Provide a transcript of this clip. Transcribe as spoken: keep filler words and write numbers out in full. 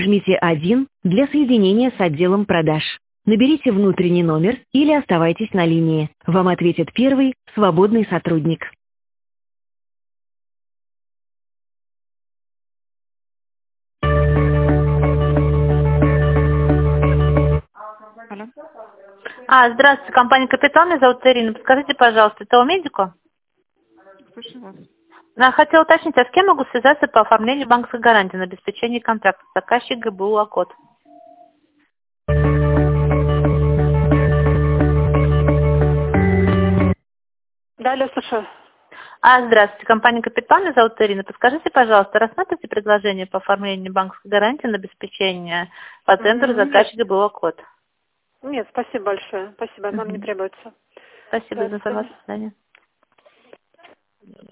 Жмите один для соединения с отделом продаж. Наберите внутренний номер или оставайтесь на линии. Вам ответит первый свободный сотрудник. Алло. А, здравствуйте, компания «Капитал», меня зовут Ирина. Подскажите, пожалуйста, это у медику? Слушаю вас. Я хотела уточнить, а с кем могу связаться по оформлению банковской гарантии на обеспечение контракта? Заказчик ГБУ «Акод». Далее слушаю. А, здравствуйте, компания «Капитал», меня зовут Ирина. Подскажите, пожалуйста, рассматриваете предложение по оформлению банковской гарантии на обеспечение по тендеру заказчик ГБУ «Акод»? Нет, спасибо большое. Спасибо, нам не Угу. требуется. Спасибо Да, за до свидания. информацию. До свидания.